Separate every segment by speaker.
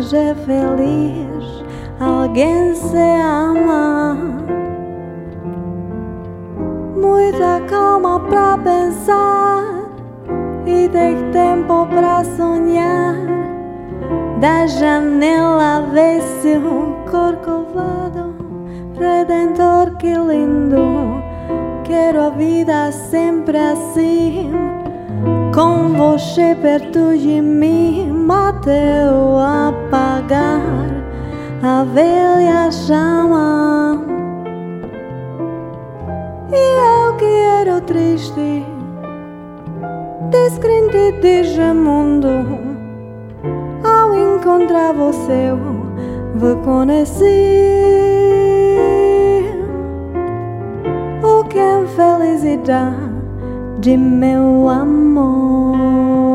Speaker 1: fazer feliz alguém se ama. Muita calma pra pensar e ter tempo pra sonhar. Da janela vê-se um corcovado redentor, que lindo. Quero a vida sempre assim, com você perto de mim, até eu apagar a velha chama. E eu que era triste, descrente deste mundo, ao encontrar você eu vou conhecer o que é felicidade, meu amor.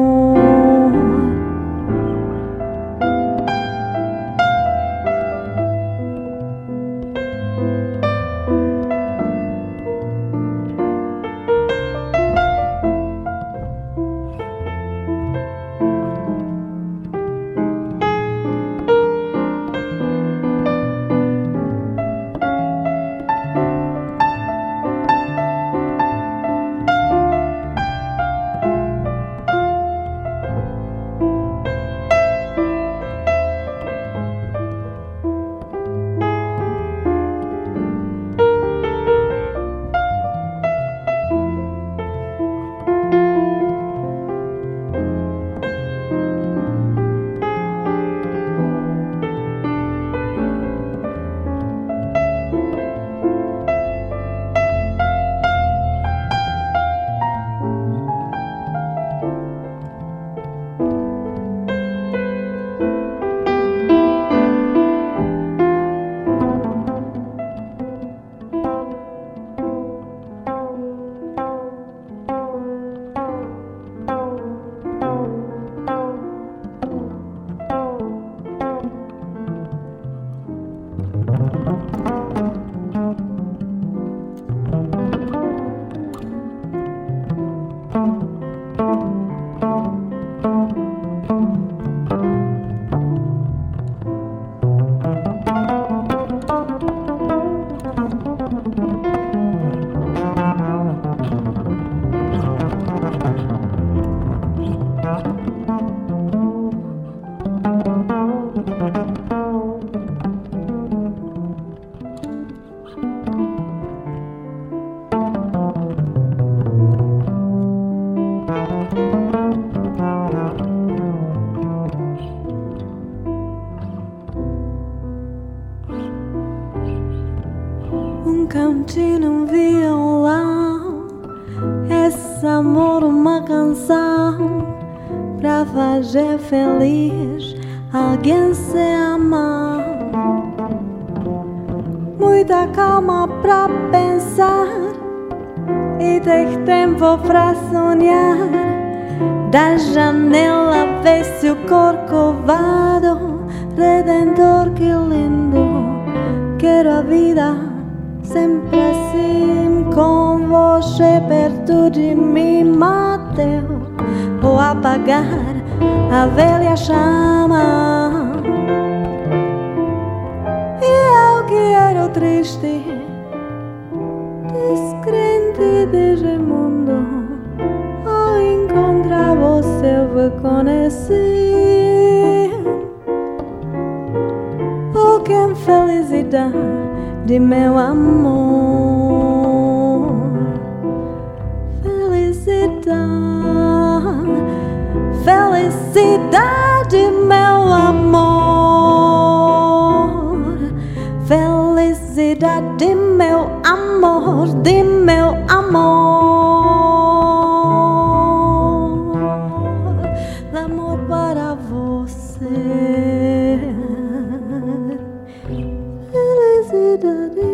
Speaker 1: Um cantinho, um violão, esse amor uma canção pra fazer feliz alguém se ama. Muita calma pra pensar e ter tempo pra sonhar. Da janela vê-se o corcovado redentor, que lindo. Quero a vida sempre assim, com você perto de mim, Mateu, vou apagar a velha chama. E eu que era triste, descrente deste mundo, ao encontrar você eu vou conhecer o que é felicidade, meu amor. Felicidade, felicidade, meu amor. Felicidade, meu amor, de meu amor. L'amor para você. Felicidade.